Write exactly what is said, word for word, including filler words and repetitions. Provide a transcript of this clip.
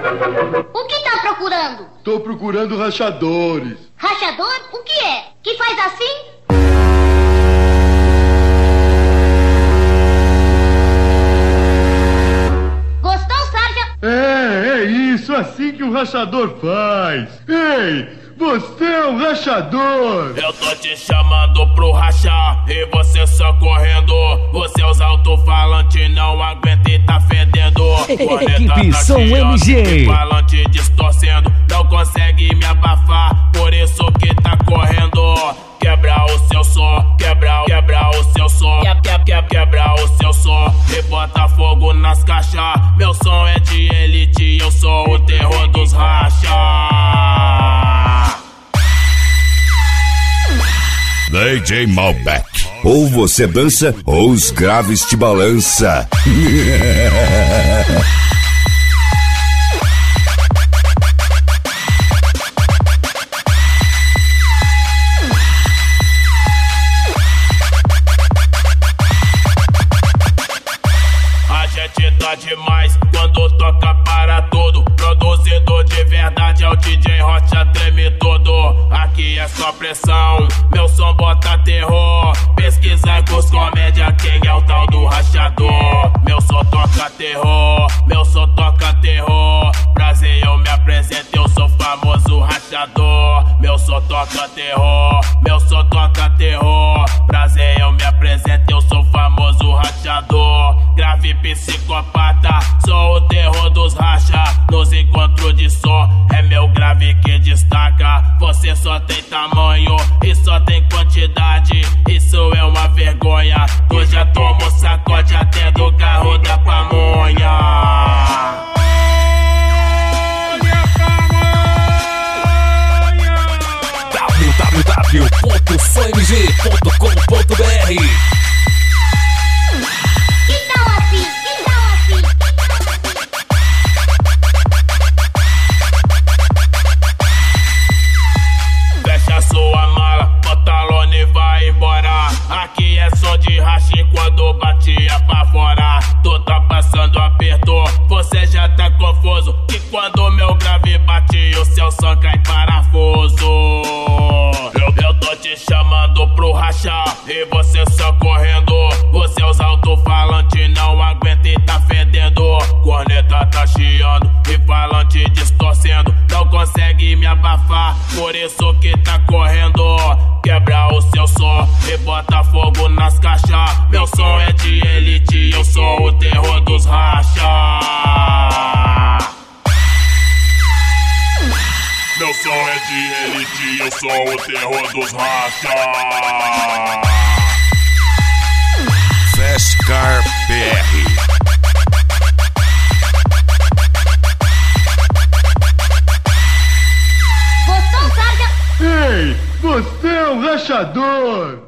O que tá procurando? Tô procurando rachadores. Rachador? O que é? Que faz assim? Gostou, Sarja? É, é isso, assim que o rachador faz. Ei, você é um rachador. Eu tô te chamando pro rachar e você só correndo. Os seus alto-falantes não aguentam e tá fedendo. Equipe Som M G. Falante distorcendo, não consegue me abafar, por isso que tá correndo. Quebra o seu som, quebra, quebra o seu som, quebra, quebra, quebra o seu som e bota fogo nas caixas. Meu som é de elite, eu sou o terror dos racha. D J Malbec. Ou você dança, ou os graves te balança. A gente tá demais quando toca para tudo. Produzido de verdade é o D J Rocha, treme todo. Aqui é só pressão, meu som bota terror. Pesquisa com os comédia, quem é o tal do rachador. Meu som toca terror, meu som toca terror. Prazer, eu me apresento, eu sou famoso rachador. Meu som toca terror, meu som toca terror. Prazer, eu me apresento, eu sou famoso rachador. Grave psicopata, sou o terror dos racha. Nos encontros de som, é meu grave que destaca. Você só tem tamanho e só tem quantidade, isso é uma vergonha. Tu já tomou sacode até do carro da pamonha. w w w ponto som m g ponto com ponto b r. Que tal assim? Que tal assim? Fecha sua mala, pantalona e vai embora. Aqui é som de racha quando batia pra fora. Tu tá passando aperto, você já tá confuso. Que quando meu grave bate, o seu som cai parafuso. Eu, eu tô te chamando pro rachar e você só correndo. Os seus alto-falantes não aguentam e tá fedendo. Corneta tá chiando e falante distorcendo, não consegue me abafar, por isso que tá correndo. Quebra o seu som e bota fogo nas caixas. Meu som é de elite, eu sou o terror dos racha. Meu som é de elite, eu sou o terror dos racha. Fescar P R. Gostou, Sarja? Ei, você é um rachador.